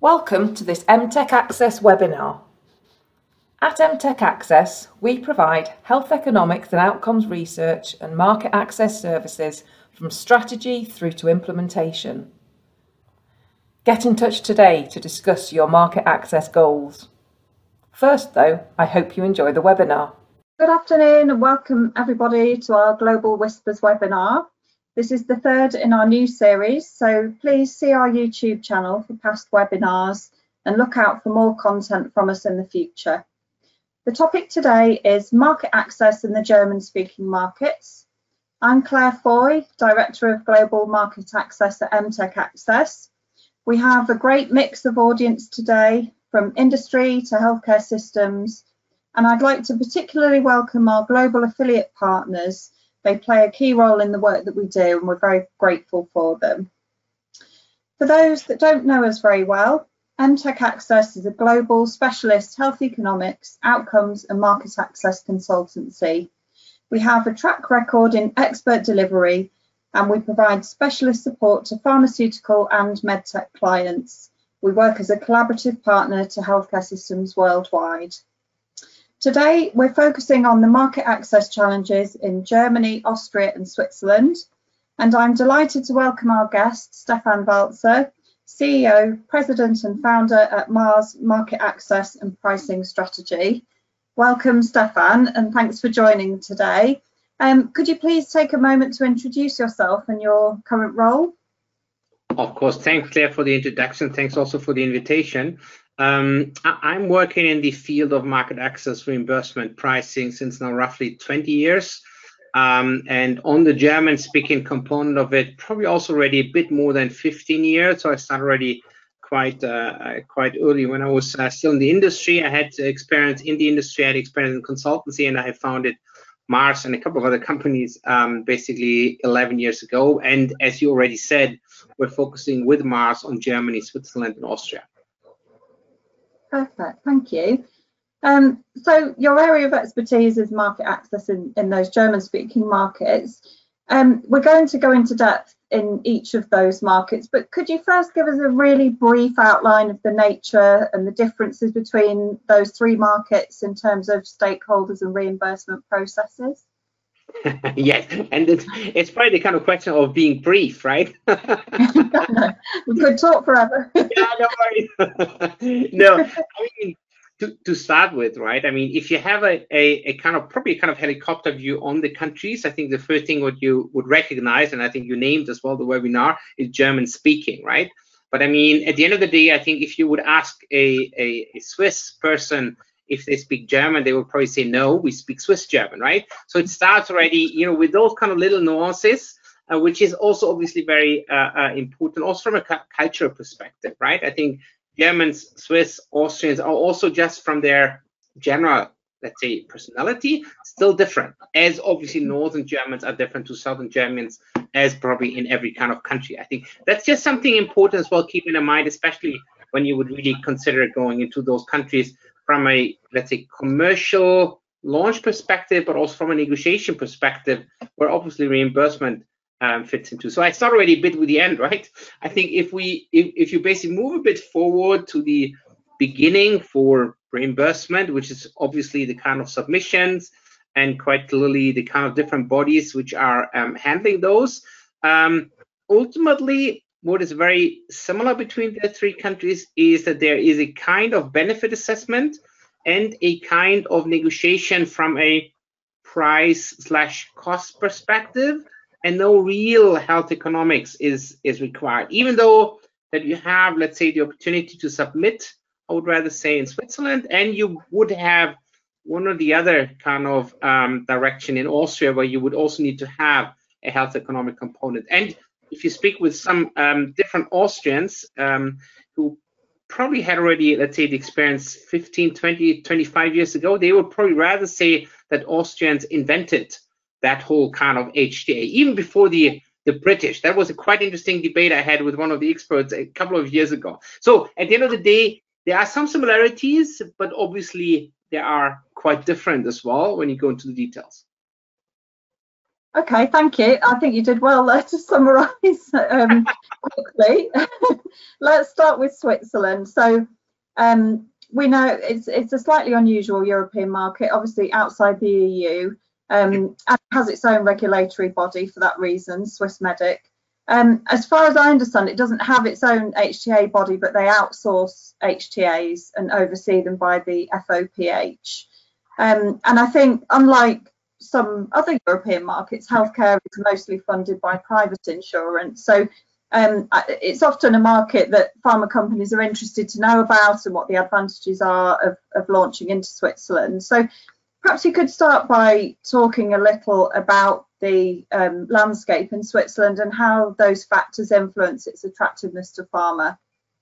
Welcome to this MTech Access webinar. At MTech Access, we provide health economics and outcomes research and market access services from strategy through to implementation. Get in touch today to discuss your market access goals. First though, I hope you enjoy the webinar. Good afternoon and welcome everybody to our Global Whispers webinar. This is the third in our new series, so please see our YouTube channel for past webinars and look out for more content from us in the future. The topic today is market access in the German-speaking markets. I'm Claire Foy, Director of Global Market Access at MTech Access. We have a great mix of audience today, from industry to healthcare systems, and I'd like to particularly welcome our global affiliate partners. They play a key role in the work that we do, and we're very grateful for them. For those that don't know us very well, MTech Access is a global specialist health economics, outcomes and market access consultancy. We have a track record in expert delivery, and we provide specialist support to pharmaceutical and medtech clients. We work as a collaborative partner to healthcare systems worldwide. Today, we're focusing on the market access challenges in Germany, Austria and Switzerland. And I'm delighted to welcome our guest, Stefan Walzer, CEO, President and Founder at Mars Market Access and Pricing Strategy. Welcome, Stefan, and thanks for joining today. Could you please take a moment to introduce yourself and your current role? Of course, thanks, Claire, for the introduction. Thanks also for the invitation. I'm working in the field of market access, reimbursement, pricing since now roughly 20 years. And on the German-speaking component of it, probably also already a bit more than 15 years. So I started already quite early when I was still in the industry. I had experience in the industry, I had experience in consultancy, and I have founded Mars and a couple of other companies basically 11 years ago. And as you already said, we're focusing with Mars on Germany, Switzerland, and Austria. Perfect, thank you. So your area of expertise is market access in those German-speaking markets. We're going to go into depth in each of those markets, but could you first give us a really brief outline of the nature and the differences between those three markets in terms of stakeholders and reimbursement processes? Yes, and it's probably the kind of question of being brief, right? We could talk forever. Yeah, no worries. No, I mean, to start with, right? I mean, if you have a kind of helicopter view on the countries, I think the first thing what you would recognize, and I think you named as well the webinar, is German speaking, right? But I mean, at the end of the day, I think if you would ask a Swiss person if they speak German, they would probably say, no, we speak Swiss German, right? So it starts already, with those kind of little nuances, which is also obviously very important, also from a cultural perspective, right? I think Germans, Swiss, Austrians are also just from their general, let's say, personality, still different, as obviously Northern Germans are different to Southern Germans, as probably in every kind of country. I think that's just something important as well, keeping in mind, especially when you would really consider going into those countries from a, let's say, commercial launch perspective, but also from a negotiation perspective, where obviously reimbursement fits into. So I start already a bit with the end, right? I think if you basically move a bit forward to the beginning for reimbursement, which is obviously the kind of submissions and quite clearly the kind of different bodies which are handling those. Ultimately, what is very similar between the three countries is that there is a kind of benefit assessment and a kind of negotiation from a price/cost perspective, and no real health economics is required. Even though that you have, let's say, the opportunity to submit, I would rather say in Switzerland, and you would have one or the other kind of direction in Austria, where you would also need to have a health economic component. And if you speak with some different Austrians who probably had already, let's say, the experience 15, 20, 25 years ago, they would probably rather say that Austrians invented that whole kind of HTA, even before the British. That was a quite interesting debate I had with one of the experts a couple of years ago. So at the end of the day, there are some similarities, but obviously they are quite different as well when you go into the details. Okay, thank you. I think you did well there to summarise quickly. Let's start with Switzerland. So we know it's a slightly unusual European market, obviously outside the EU, and has its own regulatory body for that reason, Swissmedic. As far as I understand, it doesn't have its own HTA body, but they outsource HTAs and oversee them by the FOPH. And I think, unlike some other European markets, healthcare is mostly funded by private insurance. So it's often a market that pharma companies are interested to know about and what the advantages are of launching into Switzerland. So perhaps you could start by talking a little about the landscape in Switzerland and how those factors influence its attractiveness to pharma.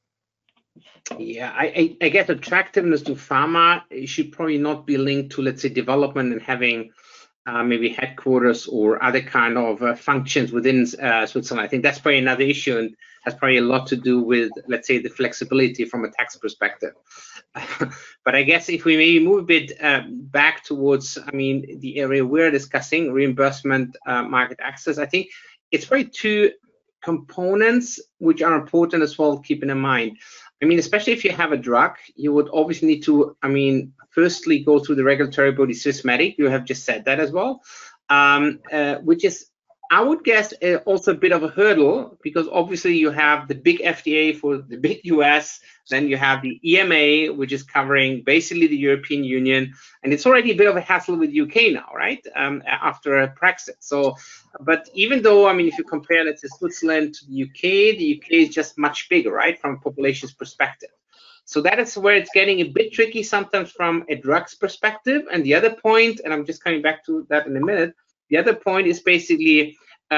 Yeah, I guess attractiveness to pharma should probably not be linked to, let's say, development and having maybe headquarters or other kind of functions within Switzerland. I think that's probably another issue and has probably a lot to do with, let's say, the flexibility from a tax perspective. But I guess if we maybe move a bit back towards, I mean, the area we're discussing, reimbursement, market access, I think it's probably two components which are important as well, keeping in mind. I mean, especially if you have a drug, you would obviously need to, I mean, firstly go through the regulatory body Swissmedic. You have just said that as well, which is, I would guess, also a bit of a hurdle, because obviously you have the big FDA for the big US, then you have the EMA, which is covering basically the European Union, and it's already a bit of a hassle with UK now, right? After Brexit. So, but even though, I mean, if you compare, let's say, Switzerland to the UK is just much bigger, right, from a population's perspective. So that is where it's getting a bit tricky sometimes from a drugs perspective. And the other point, and I'm just coming back to that in a minute, the other point is basically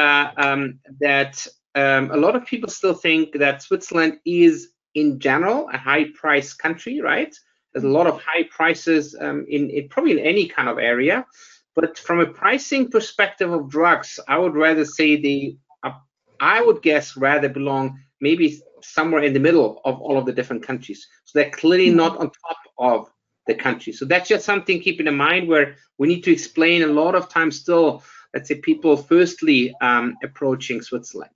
that a lot of people still think that Switzerland is, in general, a high-price country, right? There's a lot of high prices in probably in any kind of area. But from a pricing perspective of drugs, I would rather say I would guess rather belong maybe somewhere in the middle of all of the different countries. So they're clearly not on top of the country. So that's just something keeping in mind, where we need to explain a lot of times still, let's say, people firstly approaching Switzerland.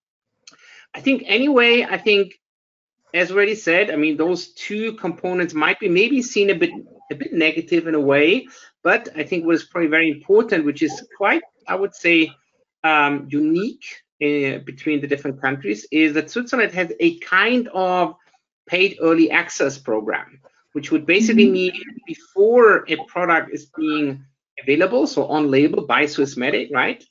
I think anyway, as already said, I mean, those two components might be maybe seen a bit negative in a way, but I think what is probably very important, which is quite, I would say, unique between the different countries, is that Switzerland has a kind of paid early access program, which would basically mean before a product is being available, so on label by Swissmedic, right?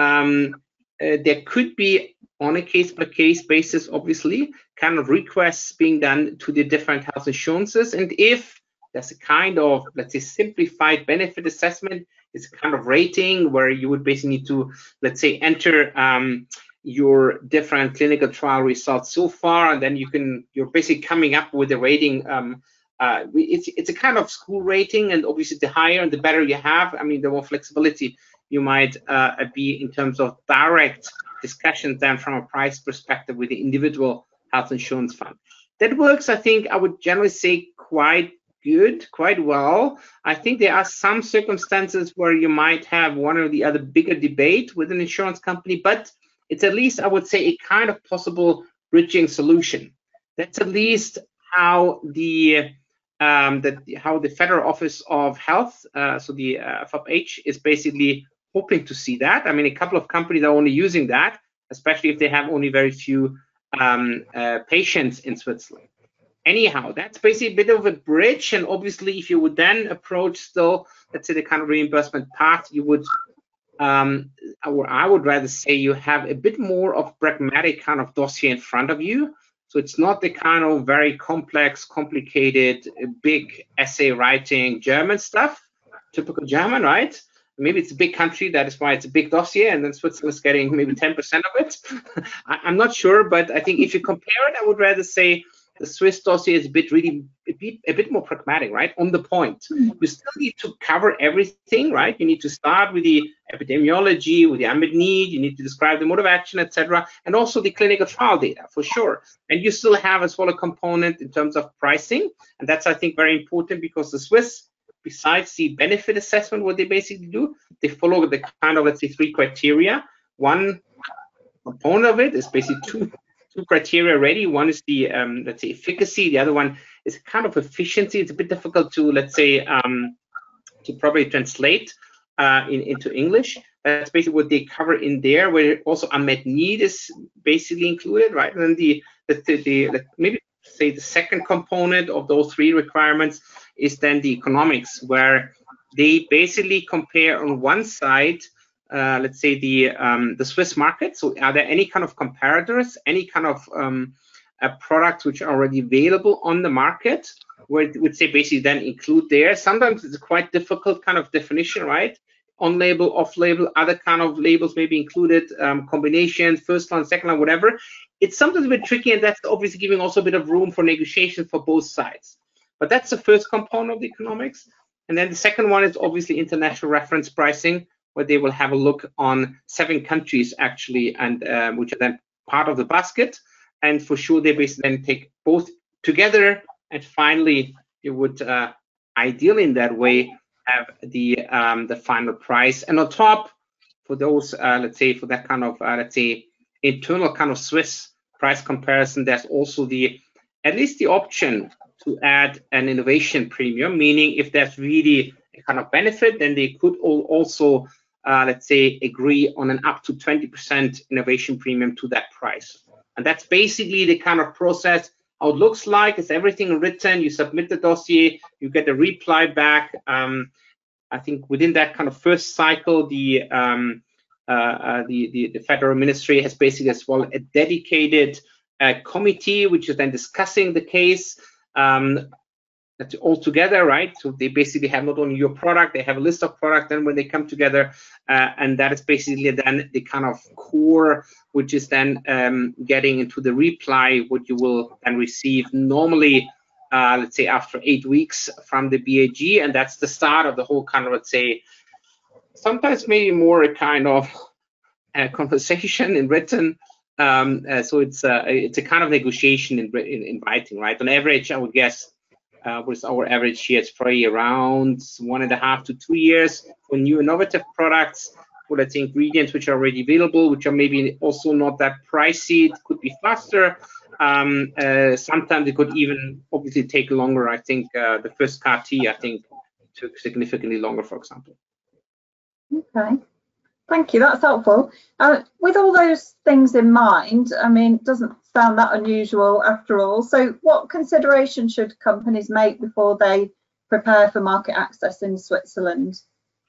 There could be, on a case-by-case basis, obviously, kind of requests being done to the different health insurances. And if there's a kind of, let's say, simplified benefit assessment, it's a kind of rating where you would basically need to, let's say, enter your different clinical trial results so far, and then you're basically coming up with a rating. It's a kind of school rating, and obviously the higher and the better you have, I mean, the more flexibility you might be in terms of direct discussions then from a price perspective with the individual health insurance fund. That works, I think, I would generally say quite good, quite well. I think there are some circumstances where you might have one or the other bigger debate with an insurance company, but it's at least, I would say, a kind of possible bridging solution. That's at least how the Federal Office of Health, so the FOPH, is basically hoping to see that. I mean, a couple of companies are only using that, especially if they have only very few patients in Switzerland. Anyhow, that's basically a bit of a bridge, and obviously if you would then approach still, let's say, the kind of reimbursement path, you would, or I would rather say, you have a bit more of pragmatic kind of dossier in front of you. So it's not the kind of very complex, complicated, big essay writing German stuff, typical German, right? Maybe it's a big country, that is why it's a big dossier, and then Switzerland is getting maybe 10% of it. I'm not sure, but I think if you compare it, I would rather say the Swiss dossier is a bit more pragmatic, right? On the point. You still need to cover everything, right? You need to start with the epidemiology, with the unmet need. You need to describe the mode of action, etc., and also the clinical trial data for sure. And you still have as well a component in terms of pricing, and that's, I think, very important, because the Swiss besides the benefit assessment, what they basically do, they follow the kind of, let's say, 3 criteria. One component of it is basically two criteria already. One is the let's say efficacy. The other one is kind of efficiency. It's a bit difficult to, let's say, to probably translate into English. That's basically what they cover in there, where also unmet need is basically included, right? And then the maybe say the second component of those 3 requirements is then the economics, where they basically compare on one side, let's say the Swiss market. So are there any kind of comparators, any kind of products which are already available on the market, where it would say basically then include there. Sometimes it's a quite difficult kind of definition, right? On label, off label, other kind of labels may be included, combinations, first line, second line, whatever. It's sometimes a bit tricky, and that's obviously giving also a bit of room for negotiation for both sides. But that's the first component of the economics. And then the second one is obviously international reference pricing, where they will have a look on 7 countries actually, and which are then part of the basket. And for sure, they basically then take both together, and finally, you would ideally in that way have the final price. And on top, for those let's say for that kind of let's say internal kind of Swiss price comparison, there's also at least the option to add an innovation premium, meaning if there's really a kind of benefit, then they could also let's say agree on an up to 20% innovation premium to that price. And that's basically the kind of process. How it looks like is everything written. You submit the dossier, you get a reply back. I think within that kind of first cycle, the federal ministry has basically as well a dedicated committee which is then discussing the case. That's all together, right? So they basically have not only your product, they have a list of products. Then when they come together, and that is basically then the kind of core, which is then getting into the reply, what you will then receive normally, let's say after 8 weeks from the BAG, and that's the start of the whole kind of, let's say, sometimes maybe more a kind of conversation in written. So it's a kind of negotiation in writing, right? On average, I would guess. With our average here, it's probably around 1.5 to 2 years for new innovative products, for let's say ingredients which are already available, which are maybe also not that pricey. It could be faster. Sometimes it could even obviously take longer. I think the first CAR-T, I think, took significantly longer, for example. Okay. Thank you, that's helpful. With all those things in mind, I mean, it doesn't sound that unusual after all. So what considerations should companies make before they prepare for market access in Switzerland?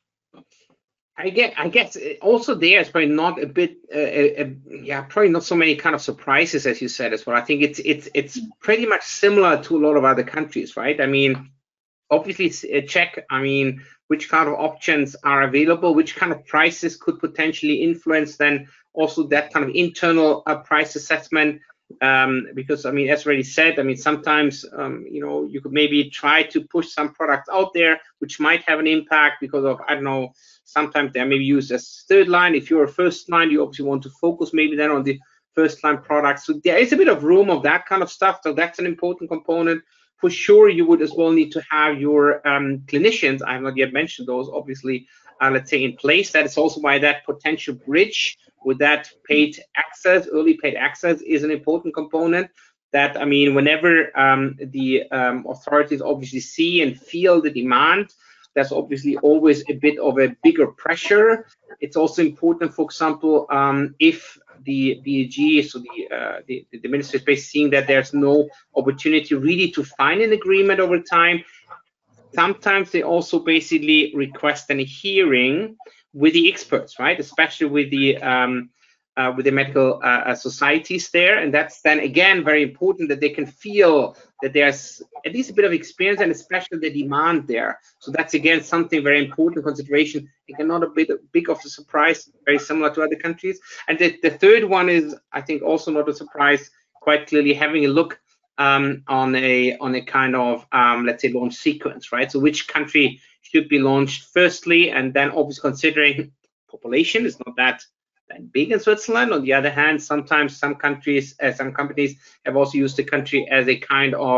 I guess also there's probably not a bit, probably not so many kind of surprises as you said as well. I think it's pretty much similar to a lot of other countries, right? I mean, obviously check, I mean, which kind of options are available, which kind of prices could potentially influence then also that kind of internal price assessment. Because I mean, as already said, I mean, sometimes you know, you could maybe try to push some products out there which might have an impact because of, I don't know, sometimes they may be used as third line. If you're a first line, you obviously want to focus maybe then on the first line products. So there is a bit of room of that kind of stuff. So that's an important component. For sure, you would as well need to have your clinicians, I have not yet mentioned those, obviously, let's say in place. That is also why that potential bridge with that paid access, early paid access is an important component. That, I mean, whenever the authorities obviously see and feel the demand, there's obviously always a bit of a bigger pressure. It's also important, for example, if the BAG, so the minister is basically seeing that there's no opportunity really to find an agreement over time. Sometimes they also basically request a hearing with the experts, right? Especially with the medical societies there, and that's then again very important that they can feel that there's at least a bit of experience and especially the demand there. So that's again something very important consideration. Again, not a big of a surprise, very similar to other countries. And the third one is, I think, also not a surprise. Quite clearly, having a look on a kind of let's say launch sequence, right? So which country should be launched firstly, and then obviously considering population is not that big in Switzerland. On the other hand, sometimes some countries, some companies have also used the country as a kind of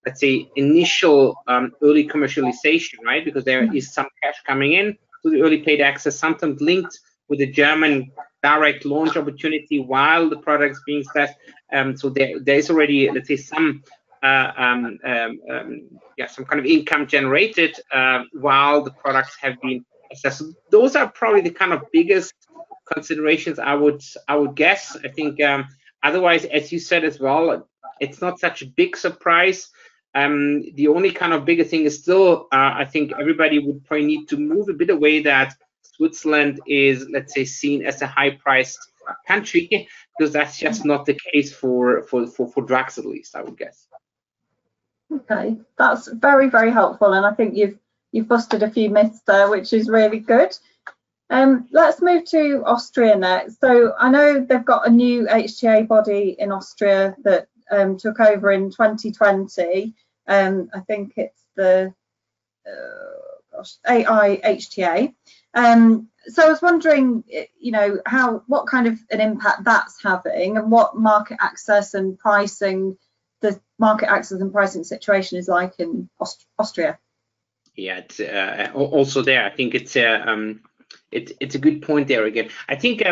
let's say, initial early commercialization, right? Because there is some cash coming in to the early paid access, sometimes linked with the German direct launch opportunity while the product is being tested. So there is already, let's say, some some kind of income generated while the products have been assessed. So those are probably the kind of biggest considerations I would guess. I think otherwise, as you said as well, it's not such a big surprise. The only kind of bigger thing is still, I think everybody would probably need to move a bit away that Switzerland is, let's say, seen as a high-priced country, because that's just not the case for drugs, at least, I would guess. Okay, that's very, very helpful, and I think you've busted a few myths there, which is really good. Let's move to Austria next. So I know they've got a new HTA body in Austria that took over in 2020. I think it's the AIHTA. So I was wondering, you know, what kind of an impact that's having, and what market access and pricing, the market access and pricing situation is like in Austria. Yeah, it's also there. I think it's a good point there again. I think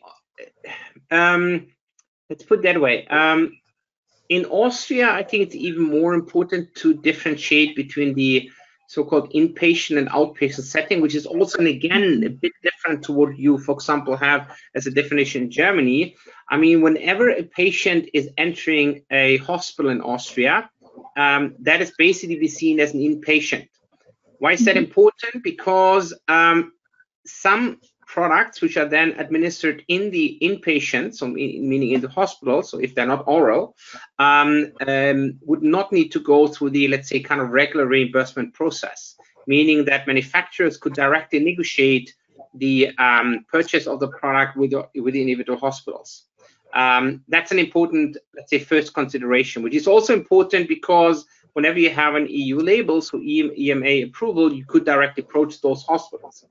let's put it that way. In Austria, I think it's even more important to differentiate between the so-called inpatient and outpatient setting, which is also, and again, a bit different to what you, for example, have as a definition in Germany. I mean, whenever a patient is entering a hospital in Austria, that is basically seen as an inpatient. Why is that important? Because some products which are then administered in the inpatient, so meaning in the hospital, so if they're not oral, would not need to go through the, let's say, kind of regular reimbursement process, meaning that manufacturers could directly negotiate the purchase of the product with the individual hospitals. That's an important, let's say, first consideration, which is also important because whenever you have an EU label, so EMA approval, you could directly approach those hospitals.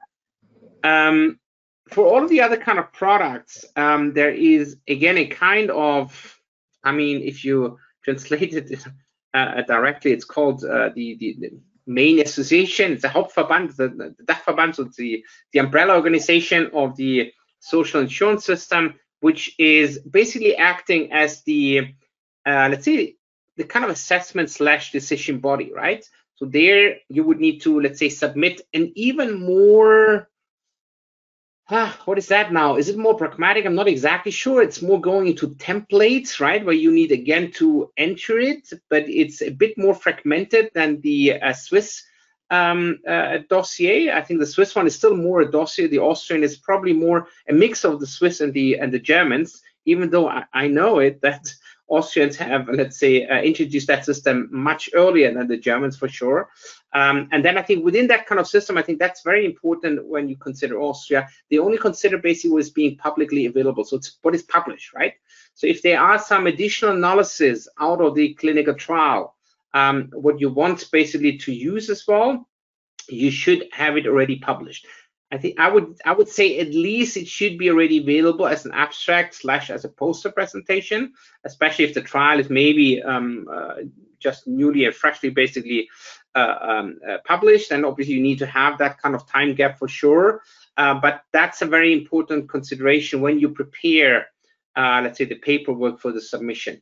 For all of the other kind of products, there is, again, a kind of, I mean, if you translate it directly, it's called the main association. It's a Hauptverband, the Dachverband, so it's the umbrella organization of the social insurance system, which is basically acting as the, let's say, the kind of assessment / decision body, right? So there you would need to, let's say, submit an even more, what is that now? Is it more pragmatic? I'm not exactly sure. It's more going into templates, right? Where you need, again, to enter it, but it's a bit more fragmented than the Swiss dossier. I think the Swiss one is still more a dossier. The Austrian is probably more a mix of the Swiss and the Germans, even though I know it that Austrians have, let's say, introduced that system much earlier than the Germans, for sure. And then I think within that kind of system, I think that's very important when you consider Austria. They only consider basically what is being publicly available. So it's what is published, right? So if there are some additional analysis out of the clinical trial, what you want basically to use as well, you should have it already published. I think I would say at least it should be already available as an abstract / as a poster presentation, especially if the trial is maybe just newly and freshly basically published. And obviously you need to have that kind of time gap for sure. But that's a very important consideration when you prepare, let's say, the paperwork for the submission.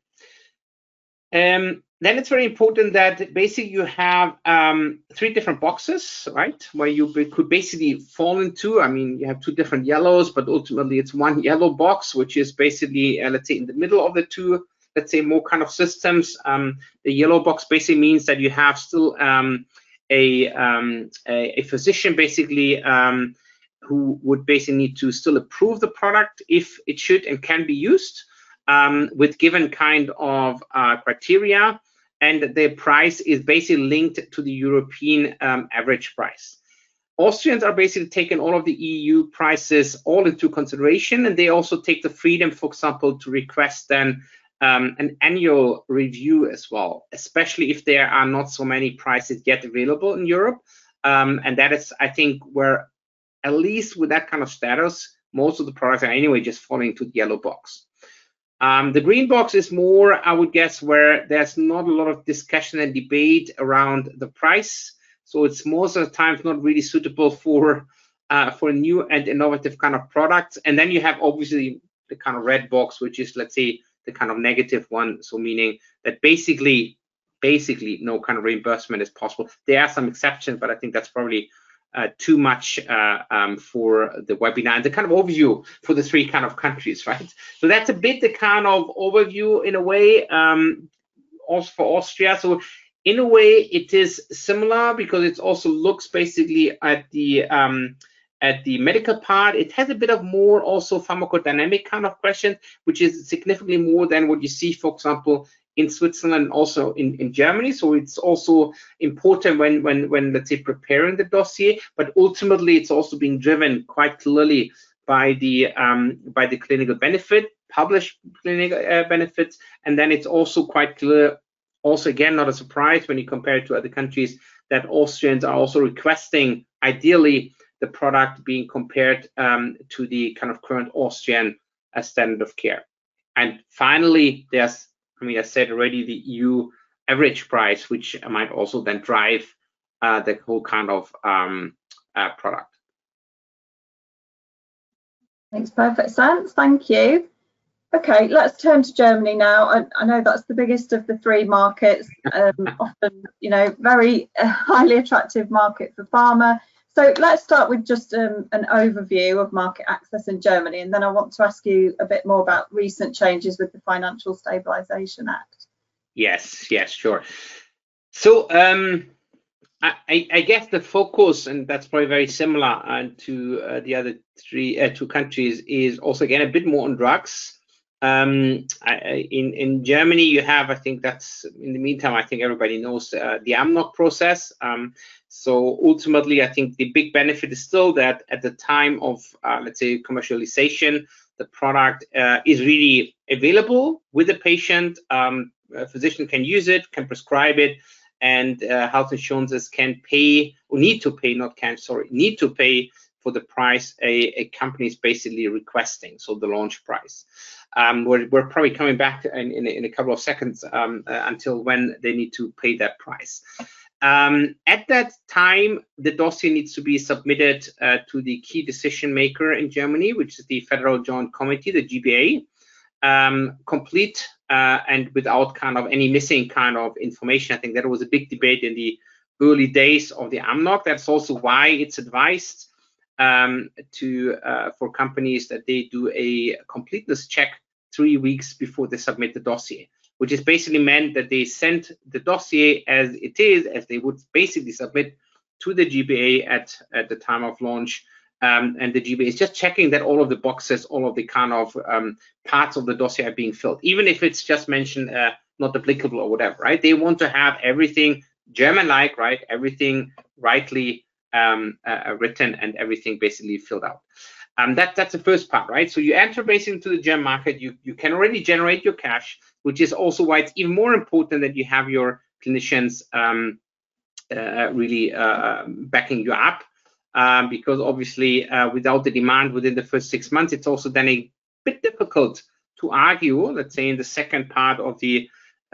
Then it's very important that basically you have 3 different boxes, right, where you could basically fall into. I mean, you have 2 different yellows, but ultimately it's one yellow box, which is basically, let's say, in the middle of the 2, let's say, more kind of systems. The yellow box basically means that you have still a physician basically who would basically need to still approve the product if it should and can be used with given kind of criteria. And the price is basically linked to the European average price. Austrians are basically taking all of the EU prices all into consideration, and they also take the freedom, for example, to request then an annual review as well, especially if there are not so many prices yet available in Europe. And that is, I think, where at least with that kind of status, most of the products are anyway just falling into the yellow box. The green box is more, I would guess, where there's not a lot of discussion and debate around the price. So it's most of the times not really suitable for new and innovative kind of products. And then you have obviously the kind of red box, which is, let's say, the kind of negative one. So meaning that basically no kind of reimbursement is possible. There are some exceptions, but I think that's probably too much for the webinar and the kind of overview for the 3 kind of countries, right? So that's a bit the kind of overview in a way, also for Austria. So in a way, it is similar because it also looks basically at the medical part. It has a bit of more also pharmacodynamic kind of questions, which is significantly more than what you see, for example, in Switzerland, also in Germany. So it's also important when let's say preparing the dossier, but ultimately it's also being driven quite clearly by the clinical benefit, published clinical benefits, and then it's also quite clear. Also, again, not a surprise when you compare it to other countries, that Austrians are also requesting, ideally, the product being compared to the kind of current Austrian standard of care. And finally, there's, I mean, I said already, the EU average price, which might also then drive the whole kind of product. Makes perfect sense. Thank you. Okay, let's turn to Germany now. I know that's the biggest of the 3 markets, often, you know, very highly attractive market for pharma. So let's start with just an overview of market access in Germany, and then I want to ask you a bit more about recent changes with the Financial Stabilization Act. Yes, sure. So I guess the focus, and that's probably very similar to the other 2 countries, is also again a bit more on drugs. In Germany, you have, I think that's, in the meantime, I think everybody knows the AMNOG process. So ultimately, I think the big benefit is still that at the time of, let's say, commercialization, the product is really available with the patient. A physician can use it, can prescribe it, and health insurances can pay, or need to pay for the price a company is basically requesting, so the launch price. We're probably coming back in a couple of seconds until when they need to pay that price. At that time, the dossier needs to be submitted to the key decision maker in Germany, which is the Federal Joint Committee, the GBA, complete and without kind of any missing kind of information. I think that was a big debate in the early days of the AMNOG. That's also why it's advised for companies that they do a completeness check 3 weeks before they submit the dossier, which is basically meant that they send the dossier as it is, as they would basically submit to the GBA at the time of launch. And the GBA is just checking that all of the boxes, all of the kind of parts of the dossier are being filled, even if it's just mentioned not applicable or whatever, right? They want to have everything German-like, right? Everything rightly written and everything basically filled out. That's the first part, right? So you enter basically into the German market. You can already generate your cash, which is also why it's even more important that you have your clinicians really backing you up, because obviously without the demand within the first 6 months, it's also then a bit difficult to argue, let's say in the second part of the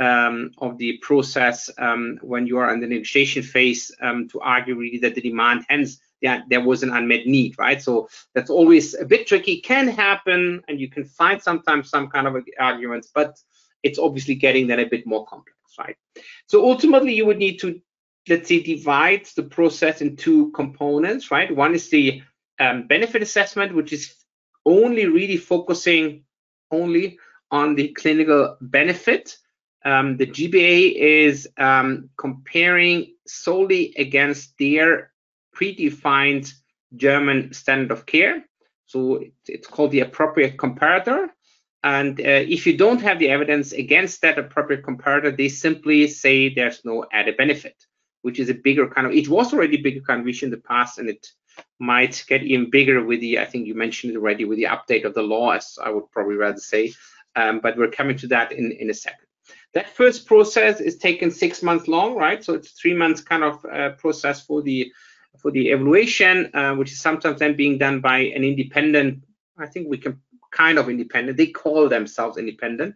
process, when you are in the negotiation phase, to argue really that the demand, hence there was an unmet need, right? So that's always a bit tricky. Can happen, and you can find sometimes some kind of arguments, but it's obviously getting then a bit more complex, right? So ultimately, you would need to, let's say, divide the process in 2 components, right? One is the benefit assessment, which is only really focusing only on the clinical benefit. The GBA is comparing solely against their predefined German standard of care. So it's called the appropriate comparator. And if you don't have the evidence against that appropriate comparator, they simply say there's no added benefit, which is a bigger kind of, it was already bigger kind of issue in the past, and it might get even bigger with the, I think you mentioned it already, with the update of the law, as I would probably rather say, but we're coming to that in a second. That first process is taken 6 months long, right? So it's 3 months kind of process for the evaluation, which is sometimes then being done by an independent, I think we can kind of independent. They call themselves independent.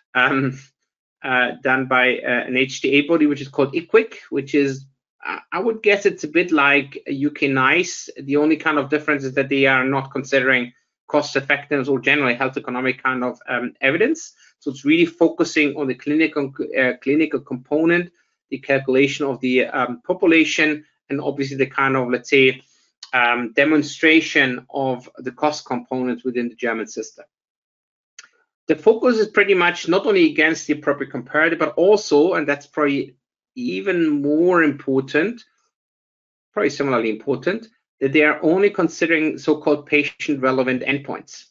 Done by an HTA body, which is called IQWiC, which is, I would guess it's a bit like UK NICE. The only kind of difference is that they are not considering cost effectiveness or generally health economic kind of evidence. So it's really focusing on the clinical component, the calculation of the population, and obviously the kind of, let's say, demonstration of the cost components within the German system. The focus is pretty much not only against the appropriate comparator, but also, and that's probably even more important, probably similarly important, that they are only considering so-called patient-relevant endpoints.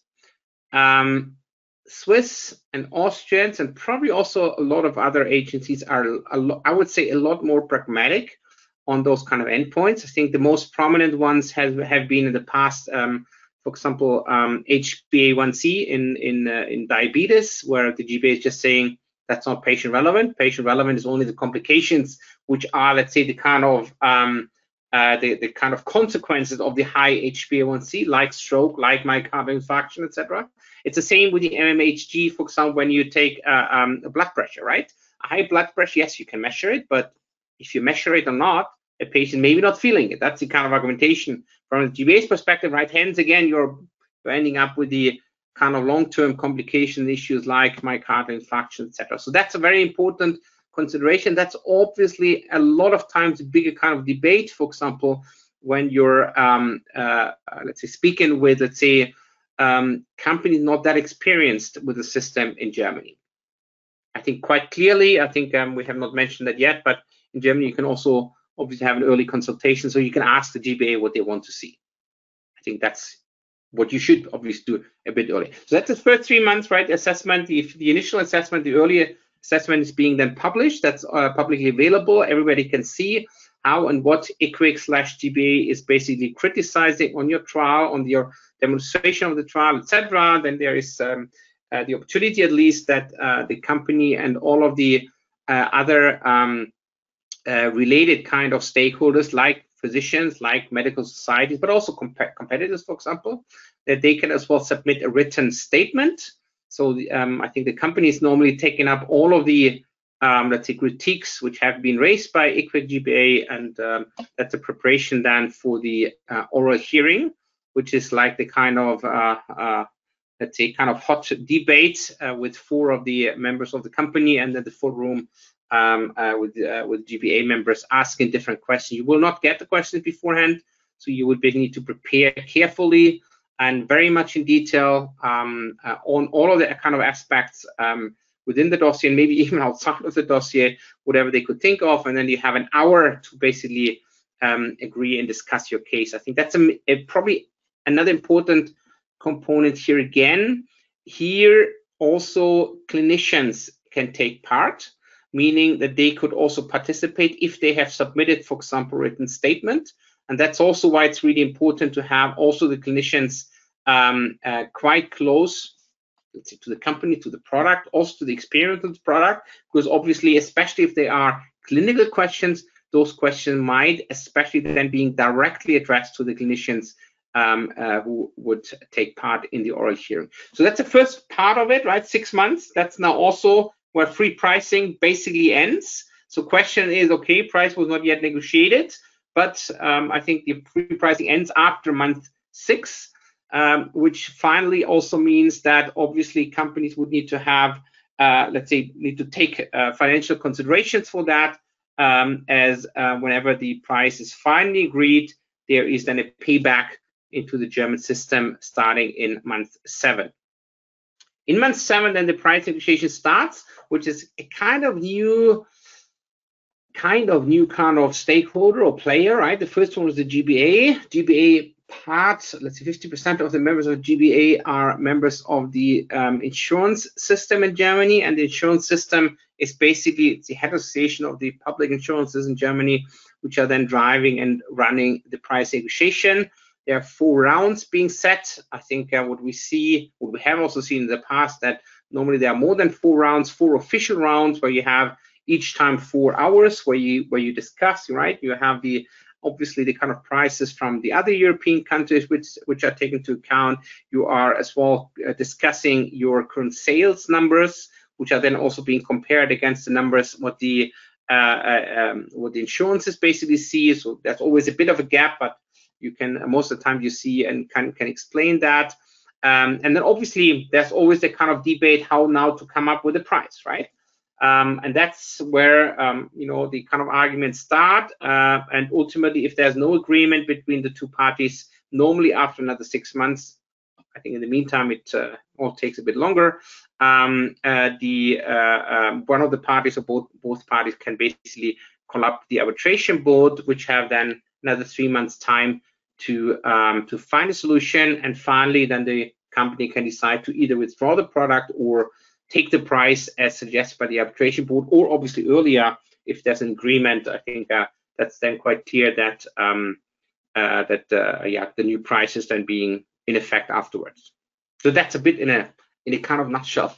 Swiss and Austrians, and probably also a lot of other agencies are, I would say, a lot more pragmatic on those kind of endpoints. I think the most prominent ones have been in the past, for example, HbA1c in diabetes, where the GBA is just saying that's not patient relevant. Patient relevant is only the complications, which are, let's say, the kind of the kind of consequences of the high HbA1c, like stroke, like myocardial infarction, etc. It's the same with the MMHG, for example, when you take blood pressure, right? A high blood pressure, yes, you can measure it, but if you measure it or not, a patient maybe not feeling it. That's the kind of argumentation from the GBA's perspective, right? Hence, again, you're ending up with the kind of long-term complication issues like myocardial infarction, etc. So that's a very important consideration. That's obviously a lot of times a bigger kind of debate, for example, when you're, let's say, speaking with, let's say, companies not that experienced with the system in Germany. I think quite clearly, I think we have not mentioned that yet, but in Germany, you can also obviously have an early consultation, so you can ask the GBA what they want to see. I think that's what you should obviously do a bit early. So that's the first 3 months, right? Assessment, the initial assessment, the early assessment is being then published. That's publicly available. Everybody can see how and what IQWiC/GBA is basically criticizing on your trial, on your demonstration of the trial, etc. Then there is the opportunity, at least, that the company and all of the other related kind of stakeholders, like physicians, like medical societies, but also competitors, for example, that they can as well submit a written statement. So I think the company is normally taking up all of the, let's say, critiques which have been raised by IQWiC/GBA, and that's a preparation then for the oral hearing, which is like the kind of, let's say, kind of hot debate with 4 of the members of the company, and then the full room with GBA members asking different questions. You will not get the questions beforehand, so you would need to prepare carefully and very much in detail on all of the kind of aspects within the dossier, and maybe even outside of the dossier, whatever they could think of, and then you have an hour to basically agree and discuss your case. I think that's probably another important component here again. Here also clinicians can take part, meaning that they could also participate if they have submitted, for example, written statement. And that's also why it's really important to have also the clinicians quite close, let's say, to the company, to the product, also to the experience of the product, because obviously, especially if they are clinical questions, those questions might, especially then being directly addressed to the clinicians who would take part in the oral hearing. So that's the first part of it, right? 6 months. That's now also where free pricing basically ends. So question is, okay, price was not yet negotiated, but I think the free pricing ends after month 6, which finally also means that obviously companies would need to have, let's say, need to take financial considerations for that, as whenever the price is finally agreed, there is then a payback into the German system starting in month 7. In month 7, then the price negotiation starts, which is a kind of new kind of stakeholder or player, right? The first one was the GBA. GBA part, let's say 50% of the members of GBA are members of the insurance system in Germany, and the insurance system is basically the head association of the public insurances in Germany, which are then driving and running the price negotiation. There are 4 rounds being set. I think what we have also seen in the past, that normally there are more than 4 rounds, 4 official rounds, where you have each time 4 hours where you discuss, right? You have the obviously the kind of prices from the other European countries which are taken into account. You are as well discussing your current sales numbers, which are then also being compared against the numbers what the insurances basically see. So that's always a bit of a gap, but you can most of the time you see and can explain that. And then obviously there's always the kind of debate how now to come up with a price, right? And that's where the kind of arguments start. And ultimately, if there's no agreement between the two parties, normally after another 6 months, I think in the meantime it all takes a bit longer. One of the parties or both parties can basically call up the arbitration board, which have then another 3 months time to find a solution, and finally then the company can decide to either withdraw the product or take the price as suggested by the arbitration board, or obviously earlier if there's an agreement. I think that's then quite clear that the new price is then being in effect afterwards. So that's a bit in a kind of nutshell.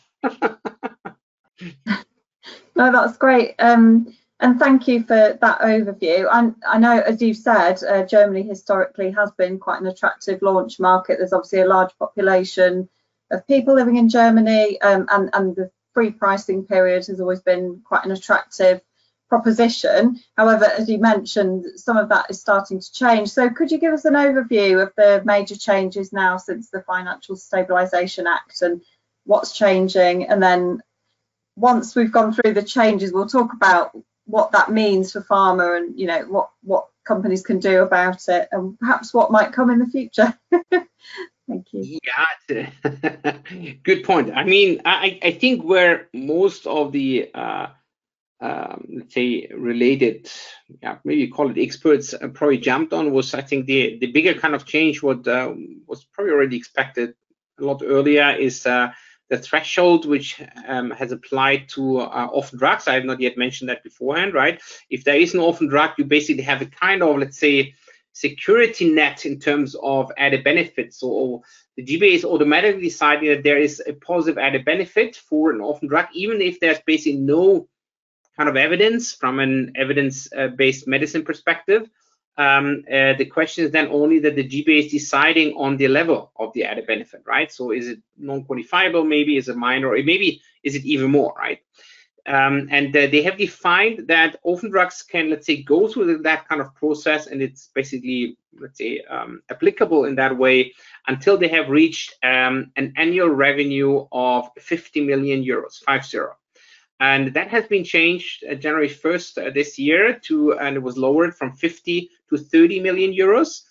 No, that's great. And thank you for that overview. And I know, as you've said, Germany historically has been quite an attractive launch market. There's obviously a large population of people living in Germany, and the free pricing period has always been quite an attractive proposition. However, as you mentioned, some of that is starting to change. So could you give us an overview of the major changes now since the Financial Stabilisation Act and what's changing? And then once we've gone through the changes, we'll talk about what that means for pharma and what companies can do about it, and perhaps what might come in the future. Thank you. Yeah, good point. I mean, I think where most of the let's say related, maybe call it experts, probably jumped on was, I think the bigger kind of change what was probably already expected a lot earlier is the threshold which has applied to orphan drugs. I have not yet mentioned that beforehand, right? If there is an orphan drug, you basically have a kind of, let's say, security net in terms of added benefits. So the GBA is automatically deciding that there is a positive added benefit for an orphan drug, even if there's basically no kind of evidence from an evidence-based medicine perspective. The question is then only that the GBA is deciding on the level of the added benefit, right? So is it non-quantifiable, maybe is it minor, or maybe is it even more, right? And they have defined that orphan drugs can, let's say, go through that kind of process, and it's basically, let's say, applicable in that way until they have reached an annual revenue of 50 million euros, 50. And that has been changed January 1st this year and it was lowered from 50 to 30 million euros.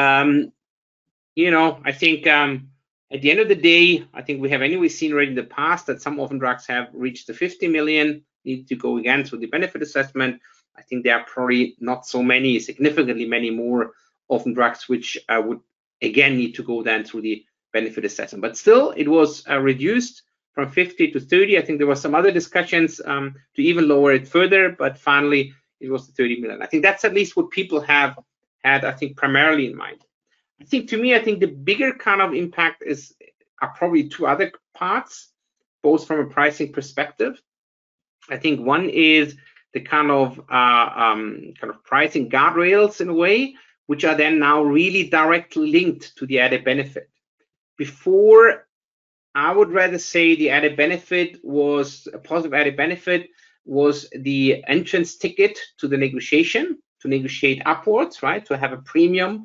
I think at the end of the day, I think we have anyway seen already in the past that some orphan drugs have reached the 50 million, need to go again through the benefit assessment. I think there are probably not so many, significantly many more orphan drugs which would again need to go then through the benefit assessment. But still, it was reduced from 50 to 30. I think there were some other discussions to even lower it further, but finally it was the 30 million. I think that's at least what people have had, I think, primarily in mind. I think the bigger kind of impact are probably two other parts, both from a pricing perspective. I think one is the kind of pricing guardrails in a way, which are then now really directly linked to the added benefit. Before, I would rather say the added benefit was a positive added benefit was the entrance ticket to the negotiation, to negotiate upwards, right? To have a premium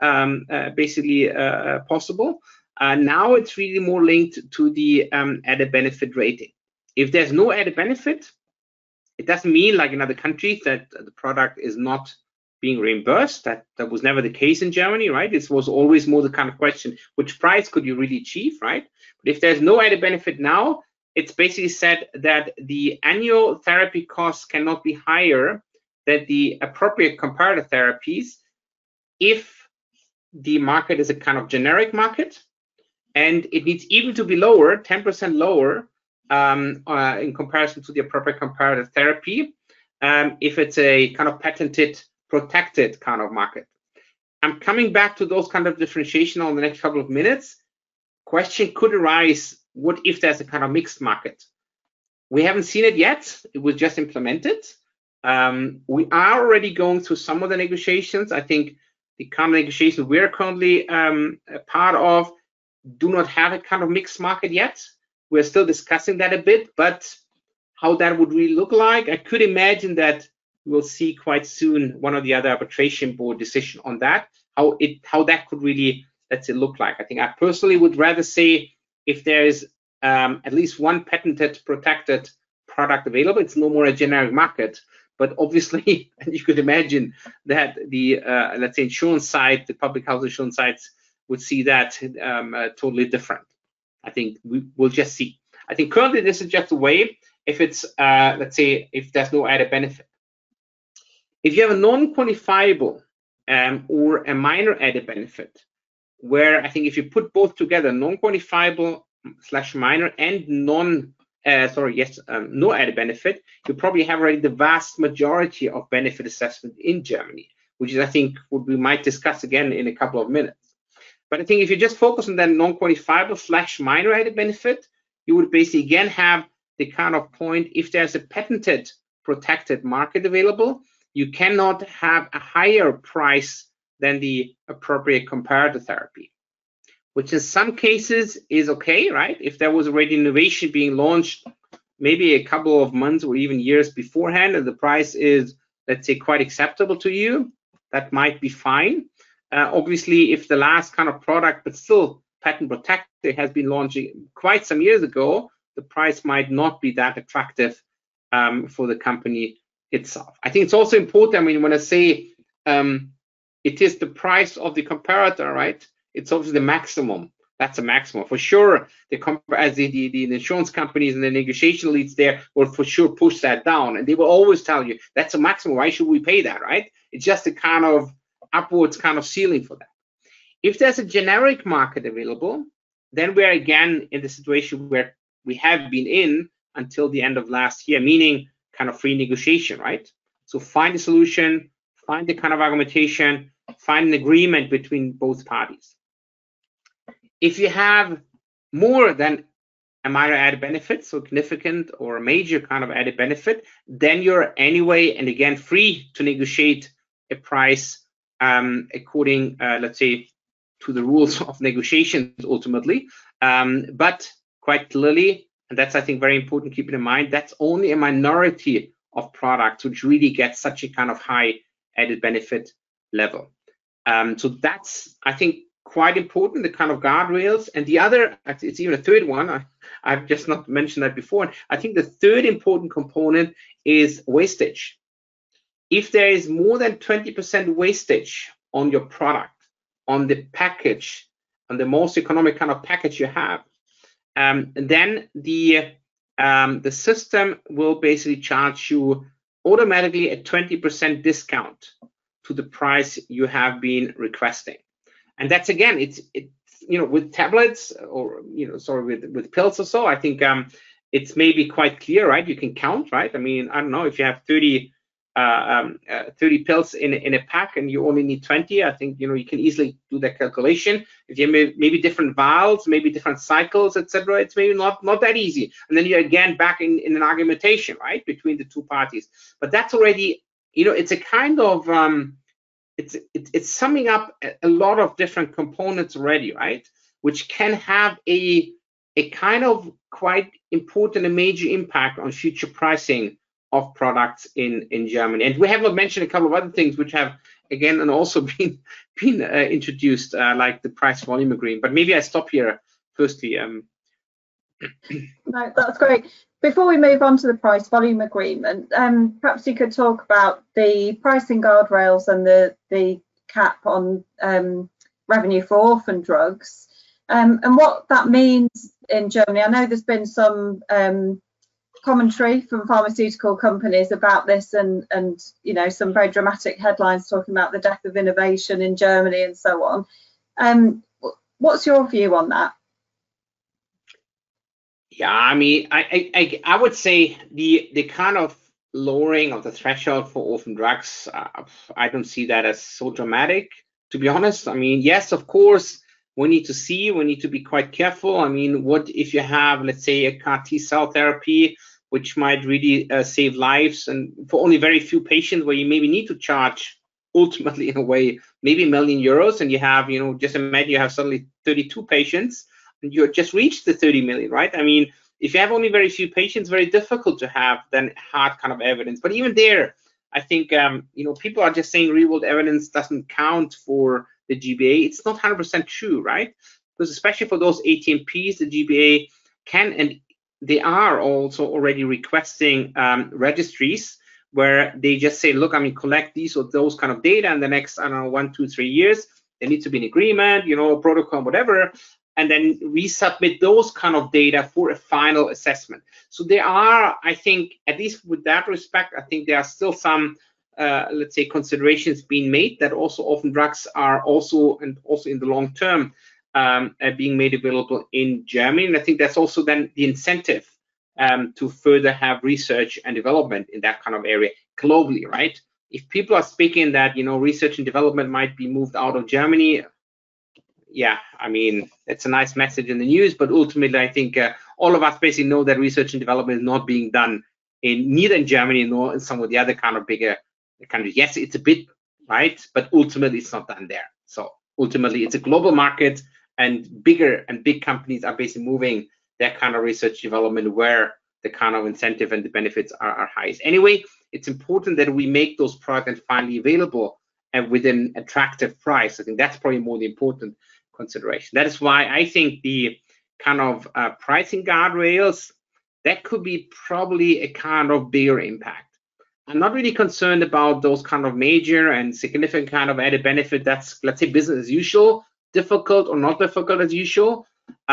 possible. Now it's really more linked to the added benefit rating. If there's no added benefit, it doesn't mean like in other countries that the product is not being reimbursed. That was never the case in Germany, right? This was always more the kind of question, which price could you really achieve, right? But if there's no added benefit now, it's basically said that the annual therapy costs cannot be higher than the appropriate comparative therapies if the market is a kind of generic market, and it needs even to be lower, 10% lower in comparison to the appropriate comparative therapy if it's a kind of patented, protected kind of market. I'm coming back to those kind of differentiation on the next couple of minutes. Question could arise, what if there's a kind of mixed market? We haven't seen it yet. It was just implemented. We are already going through some of the negotiations. I think the kind of negotiations we're currently a part of do not have a kind of mixed market yet. We're still discussing that a bit, but how that would really look like, I could imagine that we'll see quite soon one or the other arbitration board decision on that, how that could really, let's say, look like. I think I personally would rather say if there is at least one patented protected product available, it's no more a generic market. But obviously, you could imagine that the let's say insurance side, the public health insurance sides would see that totally different. I think we'll just see. I think currently this is just a way if it's let's say if there's no added benefit. If you have a non-quantifiable or a minor added benefit, where I think if you put both together, non-quantifiable / minor and no added benefit, you probably have already the vast majority of benefit assessment in Germany, which is, I think, what we might discuss again in a couple of minutes. But I think if you just focus on that non-quantifiable / minor added benefit, you would basically again have the kind of point, if there's a patented protected market available, you cannot have a higher price than the appropriate comparator therapy, which in some cases is okay, right? If there was already innovation being launched maybe a couple of months or even years beforehand, and the price is, let's say, quite acceptable to you, that might be fine. Obviously, if the last kind of product, but still patent protected, has been launching quite some years ago, the price might not be that attractive for the company itself. I think it's also important, I mean, when I say it is the price of the comparator, right? It's obviously the maximum. That's a maximum. For sure, the insurance companies and the negotiation leads there will for sure push that down. And they will always tell you, that's a maximum. Why should we pay that, right? It's just a kind of upwards kind of ceiling for that. If there's a generic market available, then we're again in the situation where we have been in until the end of last year, meaning kind of free negotiation, right? So find a solution, find the kind of argumentation, find an agreement between both parties. If you have more than a minor added benefit, significant or a major kind of added benefit, then you're anyway, and again, free to negotiate a price according, let's say, to the rules of negotiations ultimately. But quite clearly, and that's, I think, very important keeping in mind, that's only a minority of products which really get such a kind of high added benefit level. So that's, I think, quite important, the kind of guardrails. And the other, it's even a third one, I've just not mentioned that before. I think the third important component is wastage. If there is more than 20% wastage on your product, on the package, on the most economic kind of package you have, then the system will basically charge you automatically a 20% discount to the price you have been requesting. And that's, again, it's you know, with tablets or, you know, sorry, with pills or so, I think it's maybe quite clear, right? You can count, right? I mean, I don't know, if you have 30 pills in a pack and you only need 20, I think, you know, you can easily do that calculation. If you have maybe different vials, maybe different cycles, etc., it's maybe not that easy. And then you're again back in an argumentation, right, between the two parties. But that's already, you know, it's a kind of it's summing up a lot of different components already, right, which can have a kind of quite important and major impact on future pricing of products in Germany. And we have not mentioned a couple of other things which have, again, and also been introduced, like the price volume agreement. But maybe I stop here firstly. No, that's great. Before we move on to the price volume agreement, perhaps you could talk about the pricing guardrails and the cap on revenue for orphan drugs, and what that means in Germany. I know there's been some commentary from pharmaceutical companies about this, and you know, some very dramatic headlines talking about the death of innovation in Germany and so on. What's your view on that? Yeah, I mean, I would say the kind of lowering of the threshold for orphan drugs, I don't see that as so dramatic, to be honest. I mean, yes, of course, we need to be quite careful. I mean, what if you have, let's say, a CAR T cell therapy which might really save lives, and for only very few patients where you maybe need to charge ultimately in a way maybe €1 million, and you have, just imagine you have suddenly 32 patients and you just reached the 30 million, right? I mean, if you have only very few patients, very difficult to have then hard kind of evidence. But even there, I think people are just saying real world evidence doesn't count for the GBA. It's not 100% true, right? Because especially for those ATMPs, the GBA can, and they are also already requesting registries where they just say, look, collect these or those kind of data in the next, 1, 2, 3 years. There needs to be an agreement, a protocol, whatever. And then we submit those kind of data for a final assessment. So there are, I think, at least with that respect, I think there are still some, let's say, considerations being made that also orphan drugs are also in the long term being made available in Germany. And I think that's also then the incentive to further have research and development in that kind of area globally, right? If people are speaking that, research and development might be moved out of Germany, yeah, it's a nice message in the news, but ultimately, I think all of us basically know that research and development is not being done neither in Germany nor in some of the other kind of bigger countries. Yes, it's a bit, right? But ultimately, it's not done there. So ultimately, it's a global market, and big companies are basically moving that kind of research development where the kind of incentive and the benefits are highest. Anyway, it's important that we make those products finally available and with an attractive price. I think that's probably more the important consideration. That is why I think the kind of pricing guardrails, that could be probably a kind of bigger impact. I'm not really concerned about those kind of major and significant kind of added benefit. That's, let's say, business as usual, difficult or not difficult as usual.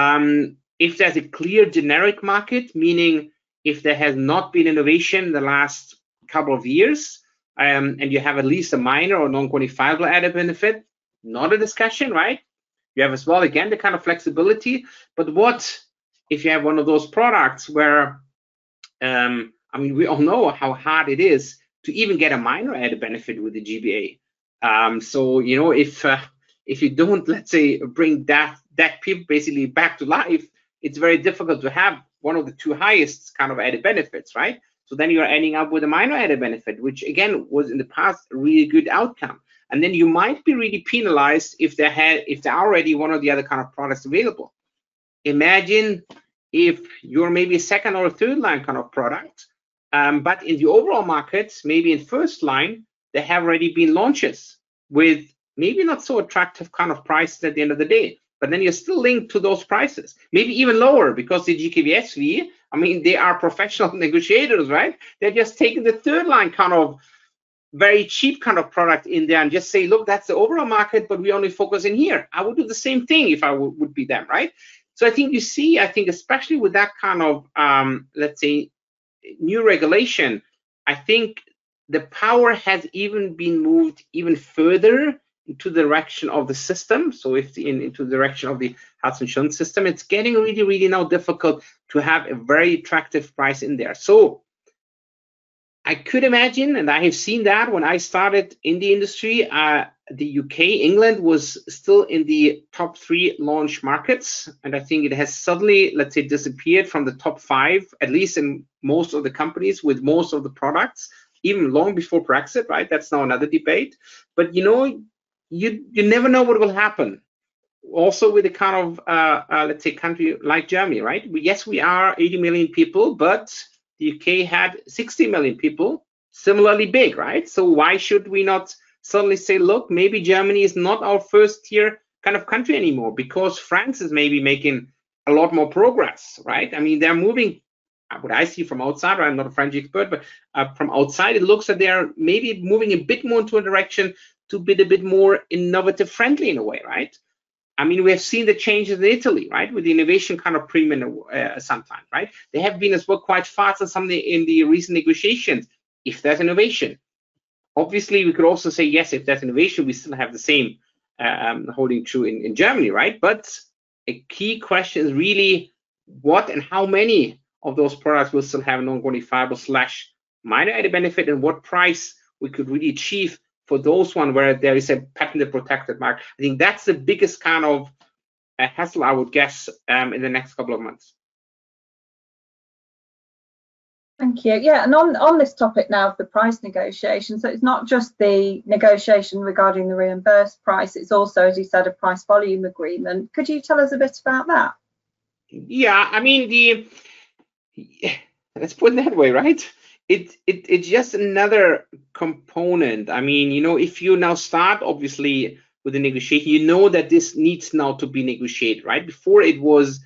If there's a clear generic market, meaning if there has not been innovation in the last couple of years, and you have at least a minor or non-quantifiable added benefit, not a discussion, right? You have as well, again, the kind of flexibility. But what if you have one of those products where, we all know how hard it is to even get a minor added benefit with the GBA. So, if you don't, let's say, bring that people basically back to life, it's very difficult to have one of the two highest kind of added benefits, right? So then you're ending up with a minor added benefit, which again was in the past a really good outcome. And then you might be really penalized if there are already one or the other kind of products available. Imagine if you're maybe a second or a third line kind of product, but in the overall market, maybe in first line, there have already been launches with maybe not so attractive kind of prices at the end of the day. But then you're still linked to those prices, maybe even lower, because the GKVSV, they are professional negotiators, right? They're just taking the third line kind of very cheap kind of product in there and just say, look, that's the overall market, but we only focus in here. I would do the same thing if I would be them, right? So I think especially with that kind of, let's say, new regulation, I think the power has even been moved even further into the direction of the system. So into the direction of the health insurance system, it's getting really, really now difficult to have a very attractive price in there. So I could imagine, and I have seen that when I started in the industry, the UK, England was still in the top 3 launch markets. And I think it has suddenly, let's say, disappeared from the top 5, at least in most of the companies with most of the products, even long before Brexit, right? That's now another debate. But, you never know what will happen. Also with a kind of, let's say, country like Germany, right? Yes, we are 80 million people, but the UK had 60 million people, similarly big, right? So why should we not suddenly say, look, maybe Germany is not our first tier kind of country anymore, because France is maybe making a lot more progress, right? They're moving, what I see from outside, I'm not a French expert, but from outside, it looks like they're maybe moving a bit more into a direction to be a bit more innovative friendly in a way, right? We have seen the changes in Italy, right, with the innovation kind of premium sometimes, right? They have been as well quite fast in the recent negotiations, if there's innovation. Obviously, we could also say, yes, if there's innovation, we still have the same holding true in Germany, right? But a key question is really what and how many of those products will still have non-quantifiable / minor added benefit, and what price we could really achieve for those one where there is a patented protected mark. I think that's the biggest kind of hassle, I would guess, in the next couple of months. Thank you. Yeah, and on this topic now of the price negotiation, so it's not just the negotiation regarding the reimbursed price, it's also, as you said, a price volume agreement. Could you tell us a bit about that? Yeah, I mean, let's put it that way, right? It's just another component. I mean, you know, if you now start obviously with the negotiation, you know that this needs now to be negotiated, right? Before it was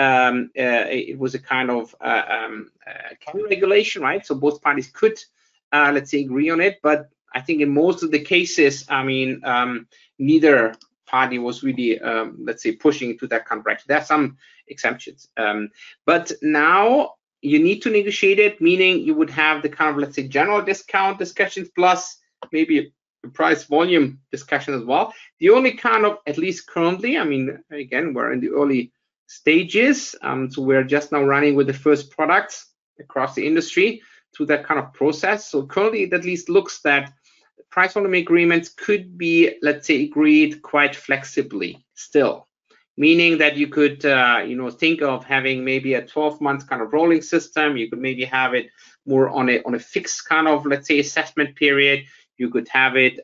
a kind of counter regulation, right? So both parties could, let's say, agree on it. But I think in most of the cases, I mean, neither party was really, let's say, pushing into that kind of direction. There are some exemptions, but now you need to negotiate it, meaning you would have the kind of, let's say, general discount discussions plus maybe a price volume discussion as well. The only kind of, at least currently, I mean, again, we're in the early stages, so we're just now running with the first products across the industry through that kind of process. So currently, it at least looks that price volume agreements could be, let's say, agreed quite flexibly still, meaning that you could, you know, think of having maybe a 12-month kind of rolling system. You could maybe have it more on a fixed kind of, let's say, assessment period. You could have it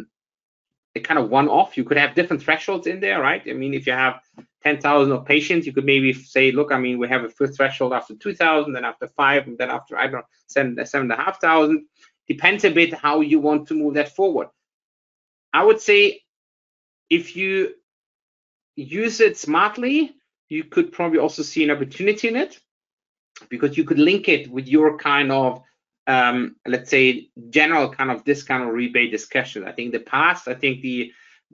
a kind of one-off. You could have different thresholds in there, right? I mean, if you have 10,000 of patients, you could maybe say, look, I mean, we have a first threshold after 2,000, then after 5, and then after, I don't know, 7,500. Depends a bit how you want to move that forward. I would say if you use it smartly, you could probably also see an opportunity in it, because you could link it with your kind of, let's say, general kind of discount or rebate discussion. I think in the past, I think the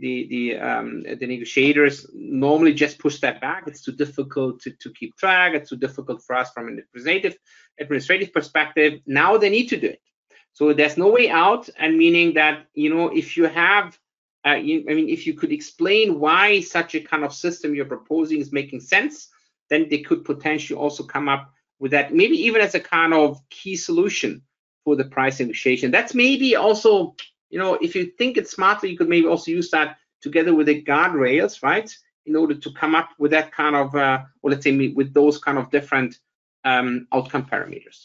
negotiators normally just push that back. It's too difficult to keep track. It's too difficult for us from an administrative perspective. Now they need to do it. So there's no way out, and meaning that, you know, if you have, I mean, if you could explain why such a kind of system you're proposing is making sense, then they could potentially also come up with that, maybe even as a kind of key solution for the price negotiation. That's maybe also, you know, if you think it smartly, you could maybe also use that together with the guardrails, right, in order to come up with that kind of, or let's say, with those kind of different outcome parameters.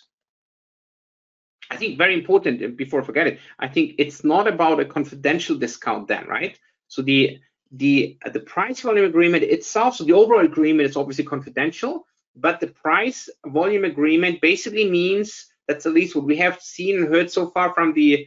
I think very important, before I forget it, I think it's not about a confidential discount then, right? So the price volume agreement itself, so the overall agreement is obviously confidential, but the price volume agreement basically means, that's at least what we have seen and heard so far from the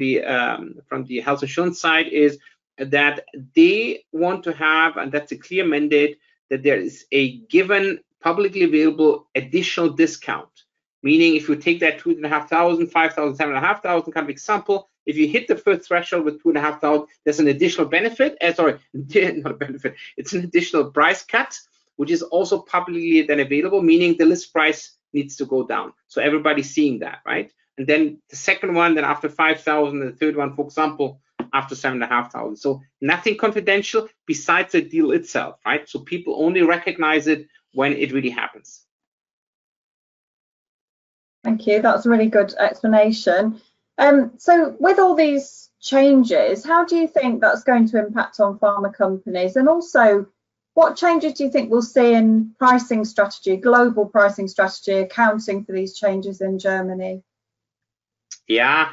health insurance side, is that they want to have, and that's a clear mandate, that there is a given publicly available additional discount. Meaning, if you take that 2,500, 5,000, 7,500 kind of example, if you hit the first threshold with 2,500, there's an additional benefit. Sorry, not a benefit. It's an additional price cut, which is also publicly then available, meaning the list price needs to go down. So everybody's seeing that, right? And then the second one, then after 5,000, the third one, for example, after 7,500. So nothing confidential besides the deal itself, right? So people only recognize it when it really happens. Thank you. That's a really good explanation. So with all these changes, how do you think that's going to impact on pharma companies? And also, what changes do you think we'll see in pricing strategy, global pricing strategy, accounting for these changes in Germany? Yeah,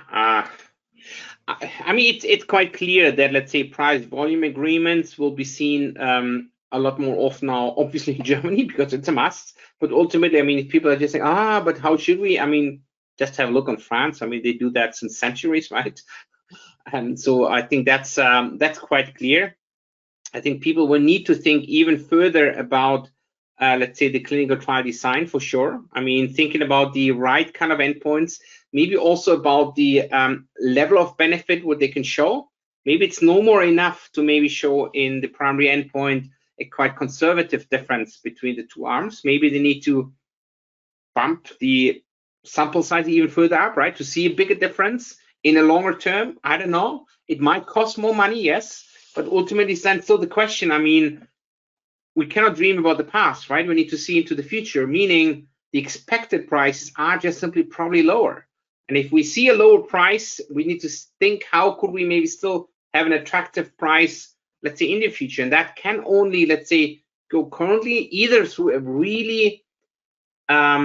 I mean, it's quite clear that, let's say, price volume agreements will be seen a lot more often now, obviously in Germany, because it's a must. But ultimately, I mean, if people are just saying, but how should we? I mean, just have a look on France. I mean, they do that since centuries, right? And so I think that's quite clear. I think people will need to think even further about, let's say, the clinical trial design for sure. I mean, thinking about the right kind of endpoints, maybe also about the level of benefit, what they can show. Maybe it's no more enough to maybe show in the primary endpoint a quite conservative difference between the two arms. Maybe they need to bump the sample size even further up, right, to see a bigger difference in a longer term. I don't know. It might cost more money, yes, but ultimately stands still the question. I mean, we cannot dream about the past, right? We need to see into the future, meaning the expected prices are just simply probably lower. And if we see a lower price, we need to think, how could we maybe still have an attractive price, let's say, in the future? And that can only, let's say, go currently either through a really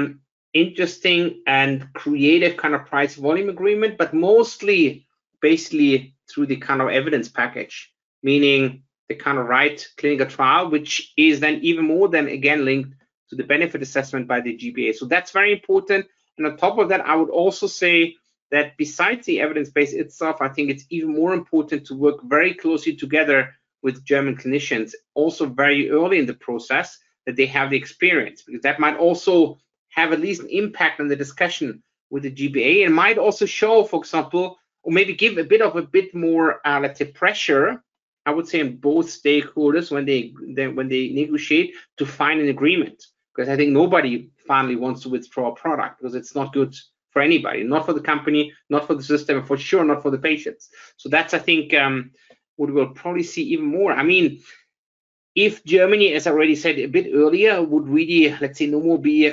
interesting and creative kind of price volume agreement, but mostly basically through the kind of evidence package, meaning the kind of right clinical trial, which is then even more than again linked to the benefit assessment by the G-BA. So that's very important. And on top of that, I would also say that besides the evidence base itself, I think it's even more important to work very closely together with German clinicians, also very early in the process, that they have the experience, because that might also have at least an impact on the discussion with the G-BA, and might also show, for example, or maybe give a bit more, let's say, pressure, I would say, on both stakeholders when they negotiate to find an agreement. Because I think nobody finally wants to withdraw a product, because it's not good for anybody, not for the company, not for the system, and for sure not for the patients. So that's, I think, what we'll probably see even more. I mean, if Germany, as I already said a bit earlier, would really, let's say, no more be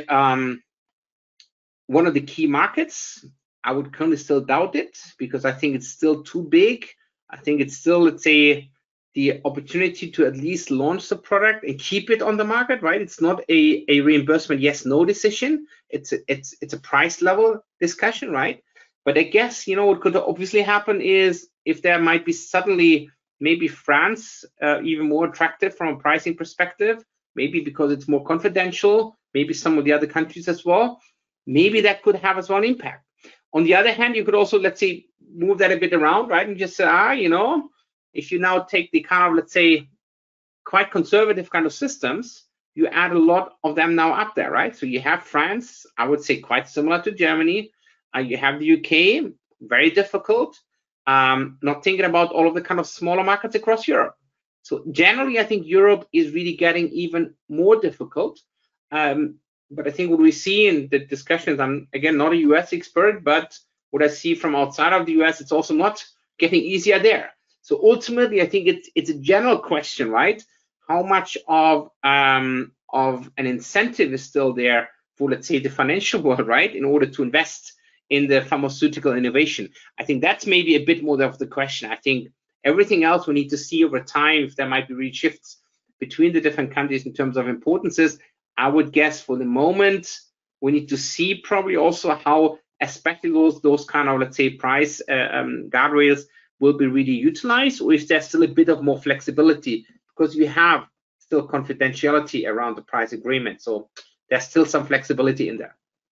one of the key markets, I would currently still doubt it, because I think it's still too big. I think it's still, let's say, the opportunity to at least launch the product and keep it on the market, right? It's not a reimbursement yes/no decision. It's a price level discussion, right? But I guess, you know, what could obviously happen is if there might be suddenly maybe France even more attractive from a pricing perspective, maybe because it's more confidential, maybe some of the other countries as well, maybe that could have as well an impact. On the other hand, you could also, let's say, move that a bit around, right? And just say, you know, if you now take the kind of, let's say, quite conservative kind of systems, you add a lot of them now up there, right? So you have France, I would say quite similar to Germany. You have the UK, very difficult. Not thinking about all of the kind of smaller markets across Europe. So generally, I think Europe is really getting even more difficult. But I think what we see in the discussions, I'm again not a US expert, but what I see from outside of the US, it's also not getting easier there. So ultimately, I think it's a general question, right? How much of an incentive is still there for, let's say, the financial world, right, in order to invest in the pharmaceutical innovation? I think that's maybe a bit more of the question. I think everything else we need to see over time if there might be real shifts between the different countries in terms of importances. I would guess for the moment we need to see probably also how especially those kind of, let's say, price guardrails will be really utilized, or if there's still a bit of more flexibility, because we have still confidentiality around the price agreement. So there's still some flexibility in there.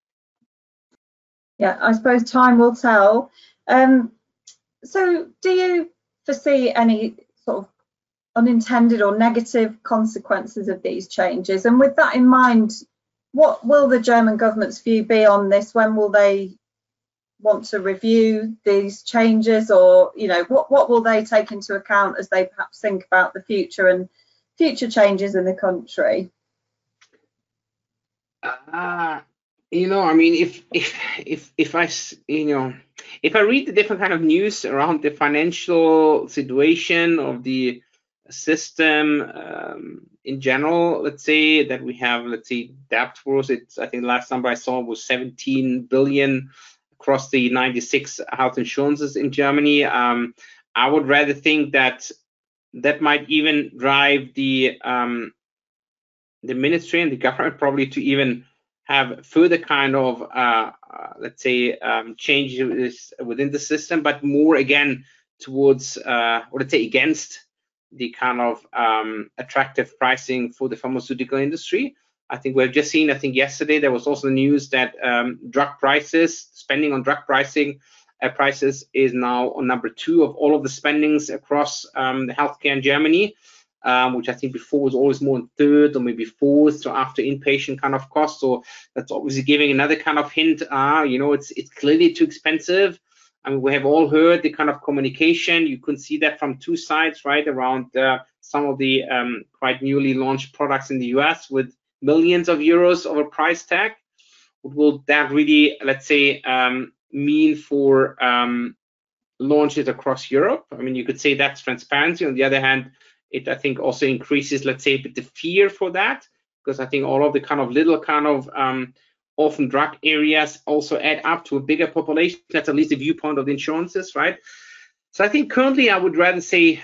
Yeah, I suppose time will tell. So do you foresee any sort of unintended or negative consequences of these changes? And with that in mind, what will the German government's view be on this? When will they want to review these changes, or, you know, what will they take into account as they perhaps think about the future and future changes in the country? You know, I mean, if I read the different kind of news around the financial situation of the system in general, let's say that we have, let's say, debt was, it's, I think the last number I saw was 17 billion across the 96 health insurances in Germany. I would rather think that might even drive the ministry and the government probably to even have further kind of, let's say, changes within the system, but more again towards, or let's say, against the kind of attractive pricing for the pharmaceutical industry. I think we've just seen, I think yesterday there was also news that drug prices, spending on drug pricing prices is now on number 2 of all of the spendings across the healthcare in Germany, which I think before was always more on 3rd or maybe 4th, so after inpatient kind of cost. So that's obviously giving another kind of hint, you know, it's clearly too expensive. I mean, we have all heard the kind of communication. You could see that from 2 sides, right, around some of the quite newly launched products in the US with millions of euros of a price tag. What will that really, let's say, mean for launches across Europe? I mean, you could say that's transparency. On the other hand, it, I think, also increases, let's say, a bit the fear for that, because I think all of the kind of little kind of orphan drug areas also add up to a bigger population. That's at least the viewpoint of the insurances, right? So I think currently I would rather say,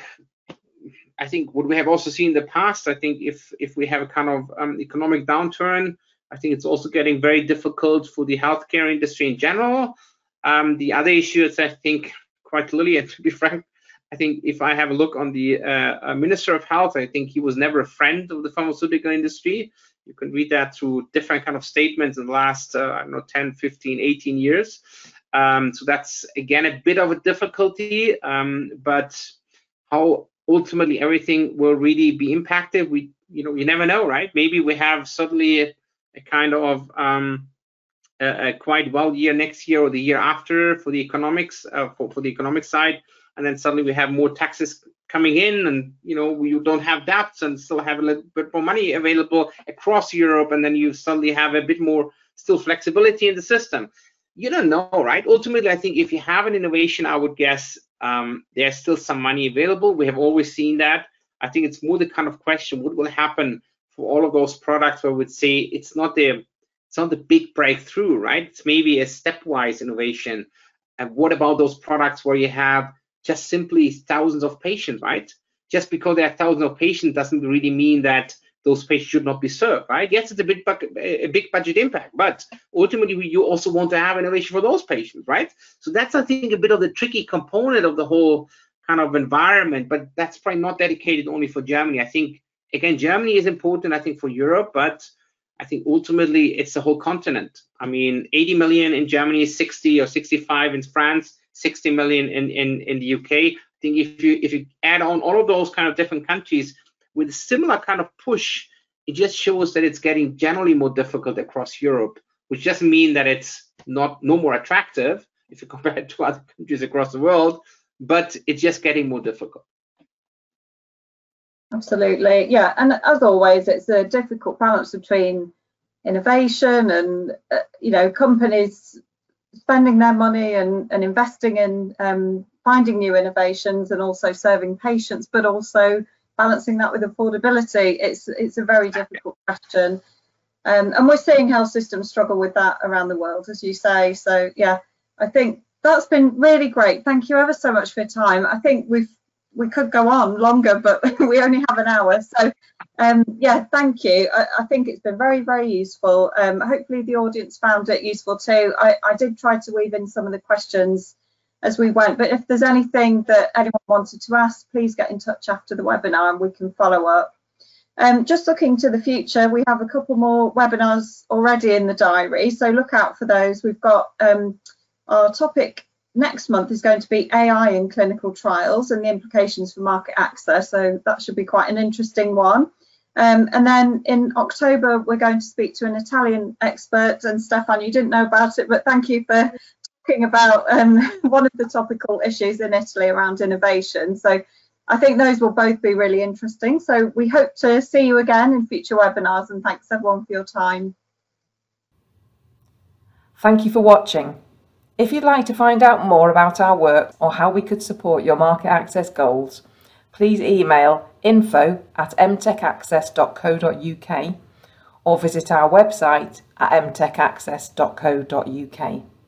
I think what we have also seen in the past, I think if we have a kind of economic downturn, I think it's also getting very difficult for the healthcare industry in general. The other issue is, I think, quite clearly, and to be frank, I think if I have a look on the Minister of Health, I think he was never a friend of the pharmaceutical industry. You can read that through different kind of statements in the last, 10, 15, 18 years. So that's, again, a bit of a difficulty, but how ultimately everything will really be impacted, you never know, right? Maybe we have suddenly a kind of a quite well year next year or the year after for the economics, for the economic side, and then suddenly we have more taxes coming in, and you don't have debts and still have a little bit more money available across Europe, and then you suddenly have a bit more still flexibility in the system. You don't know, right? Ultimately, I think if you have an innovation, I would guess there's still some money available. We have always seen that. I think it's more the kind of question, what will happen for all of those products where we'd say it's not the big breakthrough, right? It's maybe a stepwise innovation. And what about those products where you have just simply thousands of patients, right? Just because there are thousands of patients doesn't really mean that those patients should not be served, right? Yes, it's a big budget impact, but ultimately you also want to have innovation for those patients, right? So that's, I think, a bit of the tricky component of the whole kind of environment, but that's probably not dedicated only for Germany. I think, again, Germany is important, I think, for Europe, but I think ultimately it's the whole continent. I mean, 80 million in Germany, 60 or 65 in France, 60 million in the UK. I think if you add on all of those kind of different countries with a similar kind of push, it just shows that it's getting generally more difficult across Europe, which doesn't mean that it's no more attractive if you compare it to other countries across the world, but it's just getting more difficult. Absolutely, yeah. And as always, it's a difficult balance between innovation and companies spending their money and investing in finding new innovations and also serving patients, but also balancing that with affordability. It's a very difficult question, and we're seeing health systems struggle with that around the world, as you say. So yeah, I think that's been really great. Thank you ever so much for your time. I think we could go on longer, but we only have an hour. So yeah, thank you. I think it's been very, very useful. Hopefully the audience found it useful too. I did try to weave in some of the questions as we went, but if there's anything that anyone wanted to ask, please get in touch after the webinar and we can follow up. Just looking to the future, we have a couple more webinars already in the diary, so look out for those. We've got our topic next month is going to be AI in clinical trials and the implications for market access, so that should be quite an interesting one. And then in October we're going to speak to an Italian expert, and Stefan, you didn't know about it, but thank you for talking about one of the topical issues in Italy around innovation. So I think those will both be really interesting. So we hope to see you again in future webinars, and thanks everyone for your time. Thank you for watching. If you'd like to find out more about our work or how we could support your market access goals, please email info@mtechaccess.co.uk or visit our website at mtechaccess.co.uk.